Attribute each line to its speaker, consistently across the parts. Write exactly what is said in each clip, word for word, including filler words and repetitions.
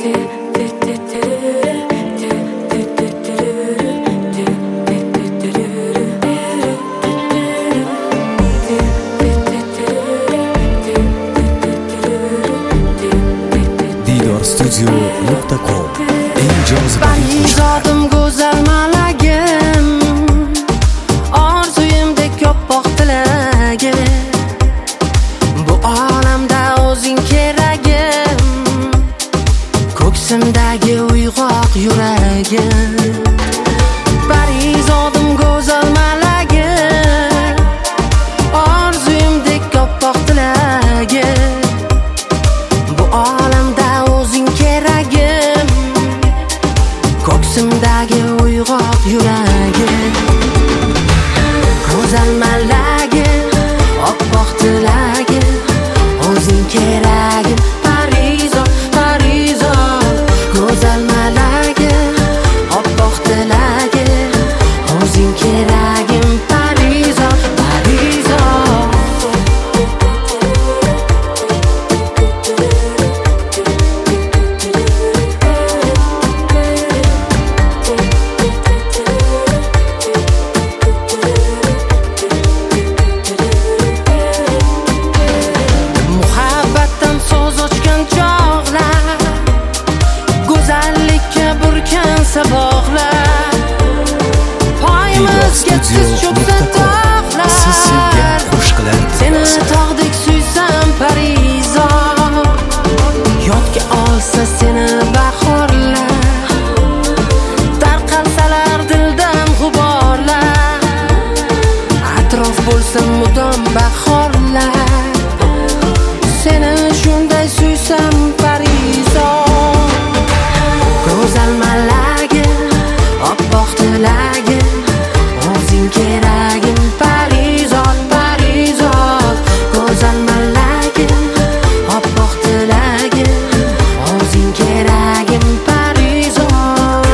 Speaker 1: studio nokta com eng jozibali
Speaker 2: zotim go'zal malagim, orzuyimdek ko'proq tilagim, bu olamda o'zing keragim, ko'ksimdagi uyg'oq yuragim. Parizodim go'zal malagim, orzuyimdek ko'proq tilagim, bu olamda o'zing keragim, ko'ksimdagi uyg'oq yuragim. Go'zal malagim, oppoq tilagim, o'zing keragim. Parizod, Parizod, go'zal malagim, oppoq tilagim, o'zing keragim. Parizod, Parizod. Muhabbatdan so'z ochgan chog'lar, go'zallikka burkan saboqlar, poyimizga tiz cho'ksa tog'lar.
Speaker 1: siz sevgan qo'shiqlar
Speaker 2: Seni tog'dek suysam Parizod, yodga olsa seni bahorlar, tarqalsalar dildan g'uborlar, atrof bo'lsa mudom bahorlar. Seni shunday suysam Parizod, go'zal malagim, oppoq tilagim, o'zing keragim. Parizod, Parizod, go'zal malagim, oppoq tilagim, o'zing keragim. Parizod.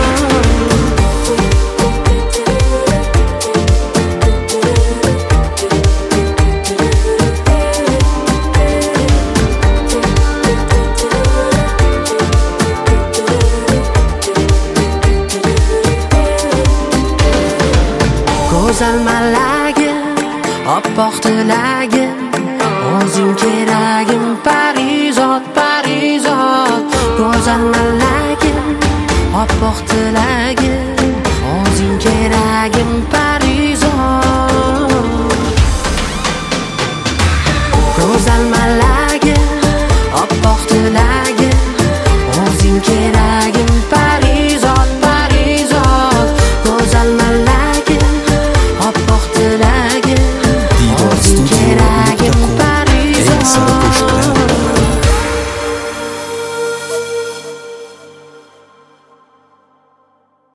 Speaker 2: Go'zal malagim, oppoq tilagim, o'zing keragim. Parizod, Parizod, go'zal malagim, oppoq tilagim, o'zing keragim. Parizod, go'zal malagim, oppoq tilagim, o'zing keragim.